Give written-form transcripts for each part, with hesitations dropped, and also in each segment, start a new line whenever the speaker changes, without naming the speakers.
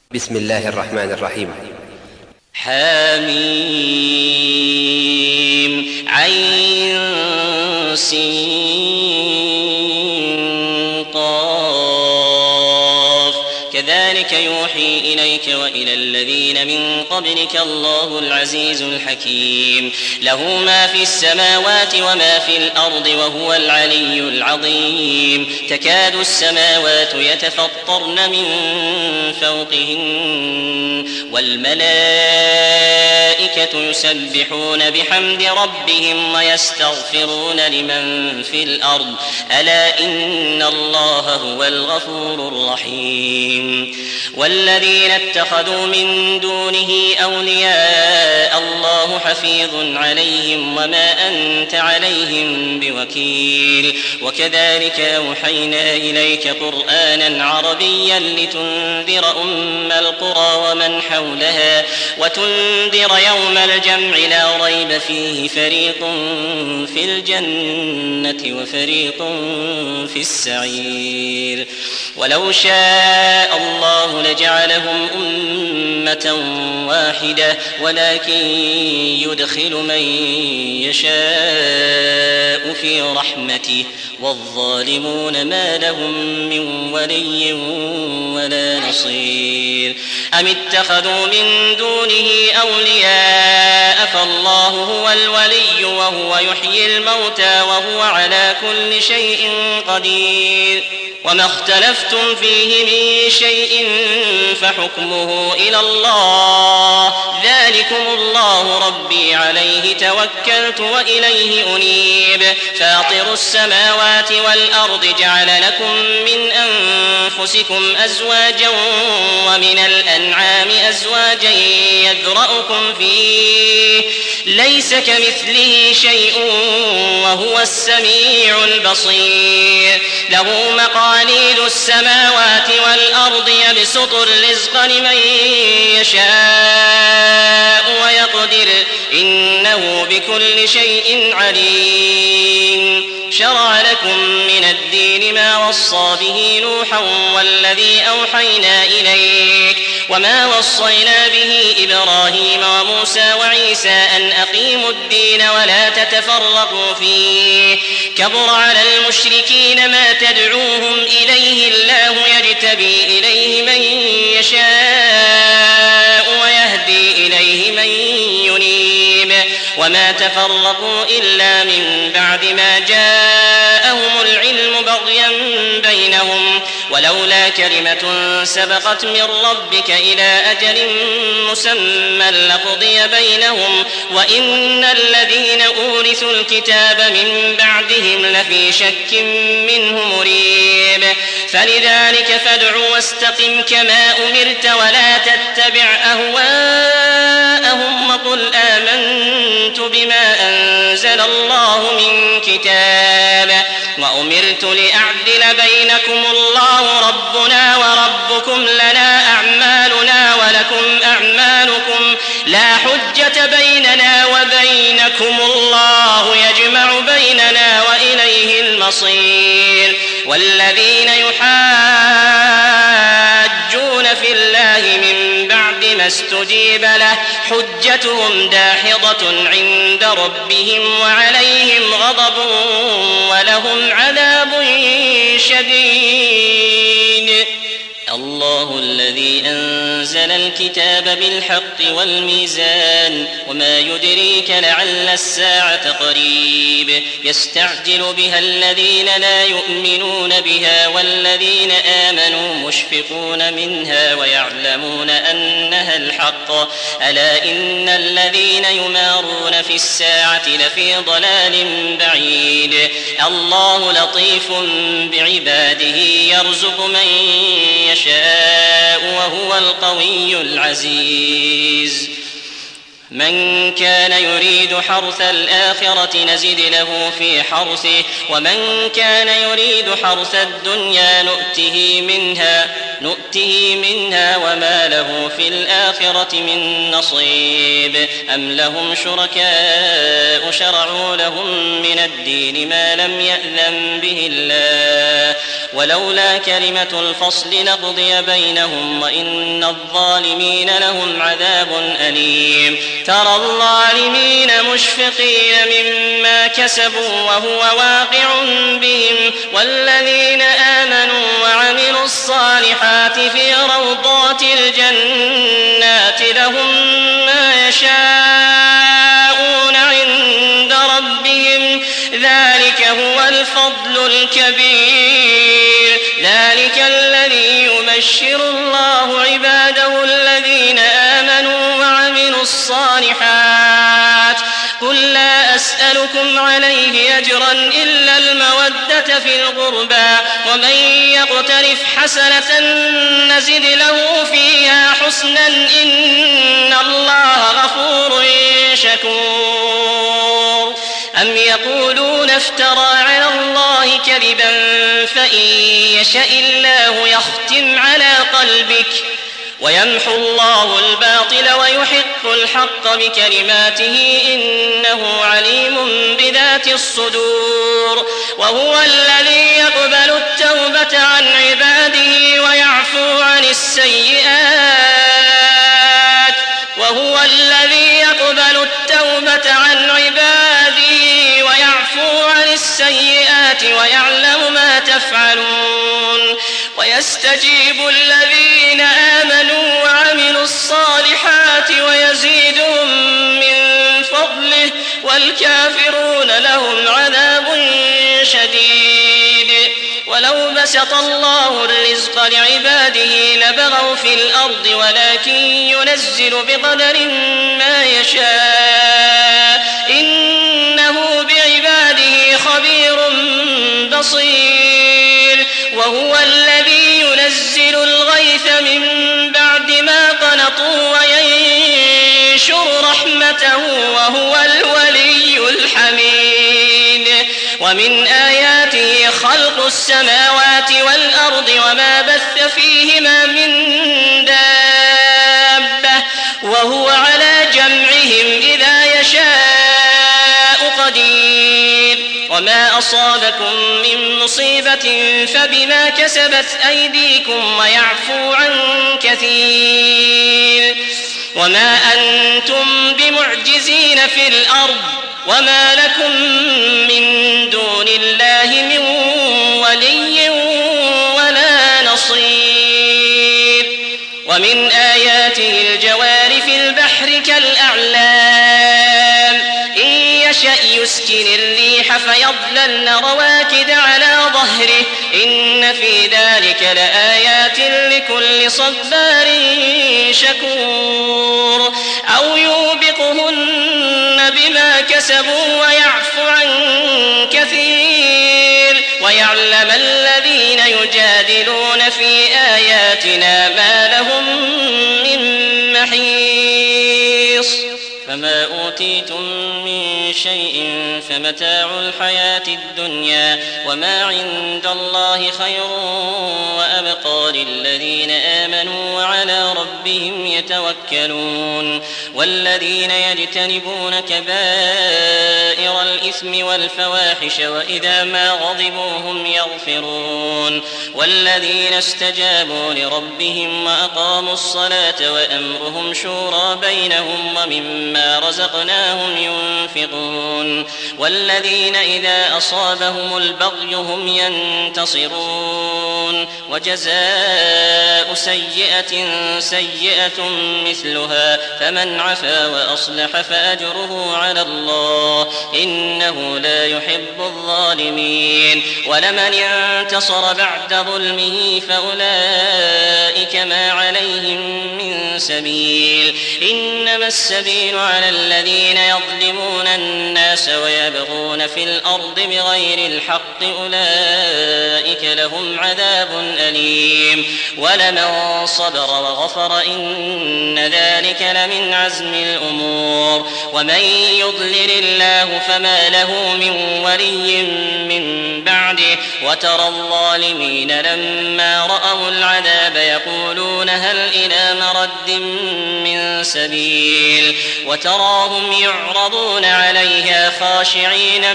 بسم الله الرحمن الرحيم.
حميم عين سين قاف كذلك يوحي إليك وإلى الذين من قبلك الله العزيز الحكيم له ما في السماوات وما في الأرض وهو العلي العظيم تكاد السماوات يتفطرن من فوقهن والملائكة يسبحون بحمد ربهم ويستغفرون لمن في الأرض ألا إن الله هو الغفور الرحيم والذين اتخذوا من دونه أولياء الله حفيظ عليهم وما أنت عليهم بوكيل وكذلك أوحينا إليك قرآنا عربيا لتنذر أم القرى ومن حولها وتنذر يوم الجمع لا ريب فيه فريق في الجنة وفريق في السعير ولو شاء الله لجعلهم أمة واحدة ولكن يدخل من يشاء في رحمته والظالمون ما لهم من ولي ولا نصير أم اتخذوا من دونه أولياء فالله هو الولي وهو يحيي الموتى وهو على كل شيء قدير وما اختلفتم فيه من شيء فحكمه إلى الله ذلكم الله ربي عليه توكلت وإليه أنيب فاطر السماوات والأرض جعل لكم من أنفسكم أزواجا ومن الأنعام أزواجا يذرأكم فيه ليس كمثله شيء وهو السميع البصير له مقاليد السماوات والأرض يبسط الرزق لمن يشاء ويقدر إنه بكل شيء عليم شرع لكم من الدين ما وصى به نوحا والذي أوحينا إليك وما وصينا به إبراهيم وموسى وعيسى أن أقيموا الدين ولا تتفرقوا فيه كبر على المشركين ما تدعوهم إليه الله يجتبي إليه من يشاء ويهدي إليه من ينيب وما تفرقوا إلا من بعد ما جاءهم العلم بغيا بينهم ولولا كلمة سبقت من ربك إلى أجل مسمى لقضي بينهم وإن الذين أورثوا الكتاب من بعدهم لفي شك منه مريب فلذلك فادع واستقم كما أمرت ولا تتبع أهواءهم وقل آمنت بما أنزل الله من كتاب وأمرت لأعدل بينكم الله ربنا وربكم لنا أعمالنا ولكم أعمالكم لا حجة بيننا وبينكم الله يجمع بيننا وإليه المصير والذين يحاجون في الله من بعد ما استجيب له حجتهم داحضة عند ربهم وعليهم غضب ولهم عذاب شديد الله الذي أنزل الكتاب بالحق والميزان وما يدريك لعل الساعة قريب يستعجل بها الذين لا يؤمنون بها والذين آمنوا مشفقون منها ويعلمون أنها الحق ألا إن الذين يمارون في الساعة لفي ضلال بعيد الله لطيف بعباده يرزق من يشاء وهو القوي العزيز من كان يريد حرث الآخرة نزد له في حرثه ومن كان يريد حرث الدنيا نؤته منها وما له في الآخرة من نصيب أم لهم شركاء شرعوا لهم من الدين ما لم يأذن به الله ولولا كلمة الفصل لقضي بينهم وإن الظالمين لهم عذاب أليم ترى الظالمين مشفقين مما كسبوا وهو واقع بهم والذين آمنوا وعملوا الصالحات في روضات الجنات لهم ما يشاءون عند ربهم ذلك هو الفضل الكبير ذلك الذي يبشر الله عباده الذين آمنوا وعملوا الصالحات قل لا أسألكم عليه أجرا إلا المودة في القربى ومن يقترف حسنة نزد له فيها حسنا إن الله غفور شكور أم يقولون افترى على الله كذبا فإن يشاء الله يختم على قلبك ويمحو الله الباطل ويحق الحق بكلماته إنه عليم بذات الصدور وهو الذي يقبل التوبة عن عباده ويعفو عن السيئات ويعلم ما تفعلون ويستجيب الذين آمنوا وعملوا الصالحات ويزيدهم من فضله والكافرون لهم عذاب شديد ولو بسط الله الرزق لعباده لبغوا في الأرض ولكن ينزل بقدر ما يشاء إنه بعباده خبير بصير وهو الذي ينزل الغيث من بعد ما قنطوا وينشر رحمته وهو الولي الحميد ومن آياته خلق السماوات والأرض وما بث فيهما من دابة وهو على جمعهم إذا يشاء قدير وما أصابكم من مصيبة فبما كسبت أيديكم ويعفو عن كثير وما أنتم بمعجزين في الأرض وما لكم من دون الله من ولي ولا نصير ومن آياته الجوار في البحر كالأعلام إن يشأ يسكن الريح فيظللن رواكد على ظهره إن في ذلك لآيات لكل صبار شكور أو يوبقهن بما كسبوا ويعفو عن كثير ويعلم الذين يجادلون في آياتنا ما لهم من محيص فما أوتيتم من شيء فمتاع الحياة الدنيا وما عند الله خير وأبقى للذين آمنوا وعلى ربهم يتوكلون والذين يجتنبون كبائر الإثم والفواحش وإذا ما غضبوا هم يغفرون والذين استجابوا لربهم وأقاموا الصلاة وأمرهم شورى بينهم ومما رزقناهم ينفقون والذين إذا أصابهم البغي هم ينتصرون وجزاء سيئة سيئة مثلها فمن عفا وأصلح فأجره على الله إنه لا يحب الظالمين ولمن انتصر بعد ظلمه فأولئك ما عليهم من سبيل إنما السبيل على الذين يظلمون الناس ويبغون في الأرض بغير الحق أولئك لهم عذاب أليم ولمن صبر وغفر إن ذلك لمن عزم الأمور ومن يضلل الله فما له من ولي من بعده وترى الظالمين لما رأوا العذاب يقولون هل إلى مرد من سبيل وتراهم يعرضون عليها خاشعين من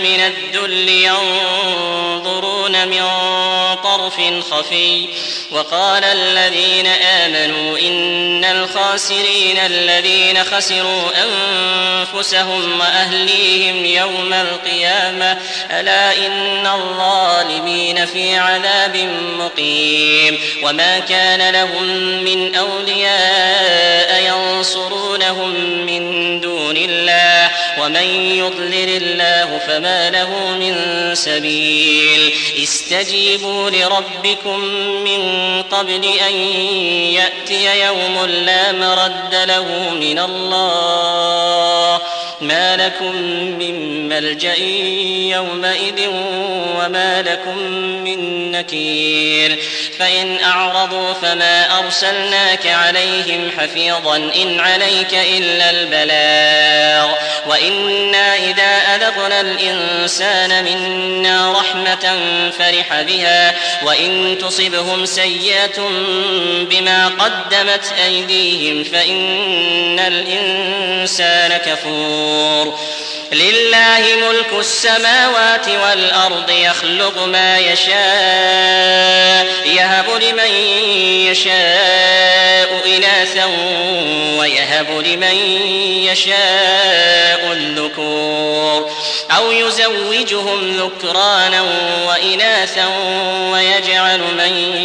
الذل ينظرون من طرف خفي. وقال الذين آمنوا إن الخاسرين الذين خسروا أنفسهم وأهليهم يوم القيامة ألا إن الظالمين في عذاب مقيم. وما كان لهم من أولياء ينصرونهم من دون الله ومن يضلل الله فما له من سبيل. استجيبوا لربكم من قبل أن يأتي يوم لا مرد له من الله ما لكم من ملجأ يومئذ وما لكم من نكير. فإن أعرضوا فما أرسلناك عليهم حفيظا إن عليك إلا البلاغ وإنا إذا أذقنا الإنسان منا رحمة فرح بها وإن تصبهم سيئة بما قدمت أيديهم فإن الإنسان كفور. لله ملك السماوات والأرض يخلق ما يشاء يهب لمن يشاء إناثا ويهب لمن يشاء الذكور أو يزوجهم ذكرانا وإناثا ويجعل من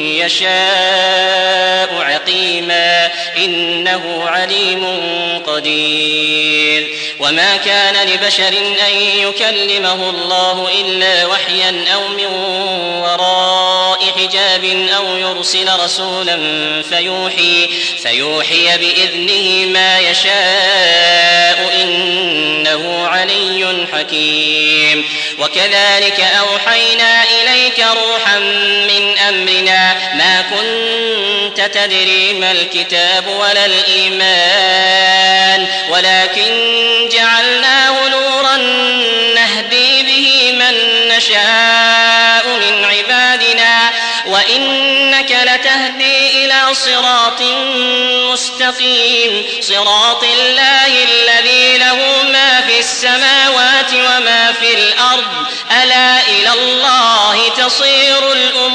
يشاء عقيما إنه عليم قدير. وما كان لبشر أن يكلمه الله إلا وحيا أو من وراء حجاب أو يرسل رسولا فيوحي بإذنه ما يشاء إنه علي حكيم. وكذلك أوحينا إليك روحا من أمرنا ما كنت تدري ما الكتاب ولا الإيمان ولكن جعلناه نورا نهدي به من نشاء من عبادنا وإنك لتهدي إلى صراط مستقيم صراط الله الذي له ما في السماوات وما في الأرض ألا إلى الله تصير الأمور